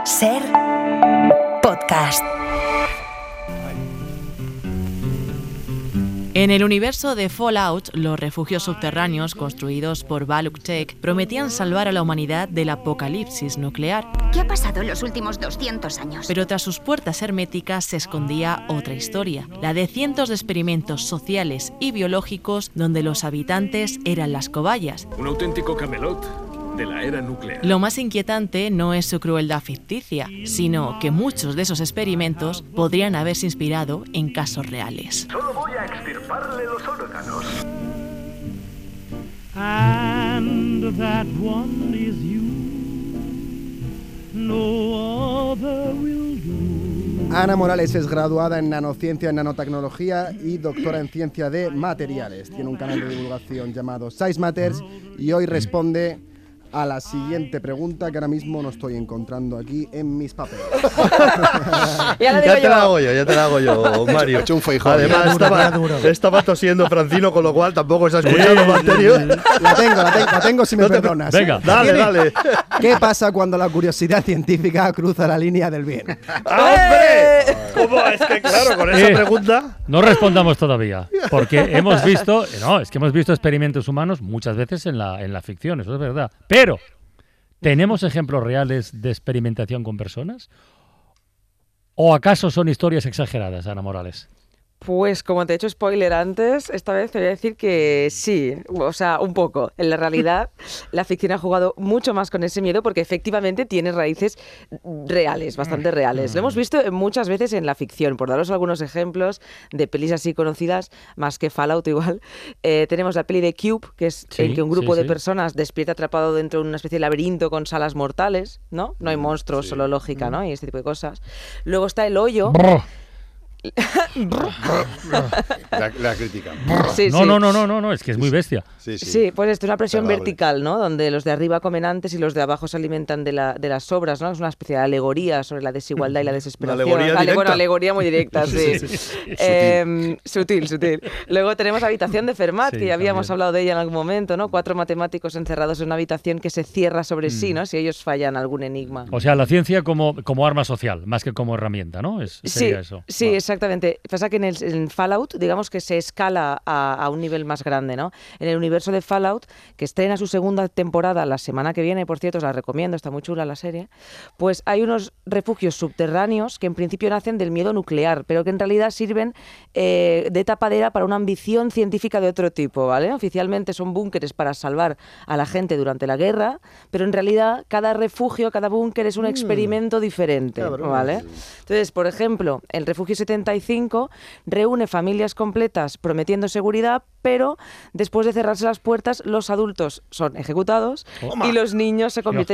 Ser podcast. En el universo de Fallout, los refugios subterráneos construidos por Valuk Tech prometían salvar a la humanidad del apocalipsis nuclear. ¿Qué ha pasado en los últimos 200 años? Pero tras sus puertas herméticas se escondía otra historia, la de cientos de experimentos sociales y biológicos donde los habitantes eran las cobayas. Un auténtico Camelot de la era nuclear. Lo más inquietante no es su crueldad ficticia, sino que muchos de esos experimentos podrían haberse inspirado en casos reales. Solo voy a extirparle los órganos. And that one is you. No other will do. Ana Morales es graduada en nanociencia y nanotecnología y doctora en ciencia de materiales. Tiene un canal de divulgación llamado Size Matters y hoy responde a la siguiente pregunta que ahora mismo no estoy encontrando aquí en mis papeles. Ya te la hago yo, Mario. Además estaba tosiendo Francino, con lo cual tampoco se ha escuchado lo anterior. La tengo si me perdonas. Venga, dale. ¿Qué pasa cuando la curiosidad científica cruza la línea del bien? ¡Hombre! ¿Cómo? Es que claro, con esa pregunta… No respondamos todavía, porque hemos visto experimentos humanos muchas veces en la ficción, eso es verdad. Pero, ¿tenemos ejemplos reales de experimentación con personas? ¿O acaso son historias exageradas, Ana Morales? Pues como te he hecho spoiler antes, esta vez te voy a decir que sí, o sea, un poco. En la realidad, la ficción ha jugado mucho más con ese miedo porque efectivamente tiene raíces reales, bastante reales. Lo hemos visto muchas veces en la ficción. Por daros algunos ejemplos de pelis así conocidas, más que Fallout igual, tenemos la peli de Cube, que es en que un grupo de personas despierta atrapado dentro de una especie de laberinto con salas mortales, ¿no? No hay monstruos, solo lógica, ¿no? Y este tipo de cosas. Luego está El Hoyo. La crítica. Sí, no, es que es muy bestia. Sí, pues esto es una presión vertical, ¿no? Donde los de arriba comen antes y los de abajo se alimentan de las sobras, ¿no? Es una especie de alegoría sobre la desigualdad y la desesperación. Alegoría muy directa, sí. Sutil. Luego tenemos Habitación de Fermat, que ya habíamos hablado de ella en algún momento, ¿no? 4 matemáticos encerrados en una habitación que se cierra sobre sí, ¿no? Si ellos fallan algún enigma. O sea, la ciencia como arma social, más que como herramienta, ¿no? Sería eso. Sí, exactamente. Pasa que en Fallout, digamos que se escala a un nivel más grande, ¿no? En el universo de Fallout, que estrena su segunda temporada la semana que viene, por cierto, os la recomiendo, está muy chula la serie, pues hay unos refugios subterráneos que en principio nacen del miedo nuclear, pero que en realidad sirven de tapadera para una ambición científica de otro tipo, ¿vale? Oficialmente son búnkeres para salvar a la gente durante la guerra, pero en realidad cada refugio, cada búnker es un experimento diferente, ¿vale? Entonces, por ejemplo, el refugio 75 reúne familias completas prometiendo seguridad, pero después de cerrarse las puertas, los adultos son ejecutados y los niños se convierten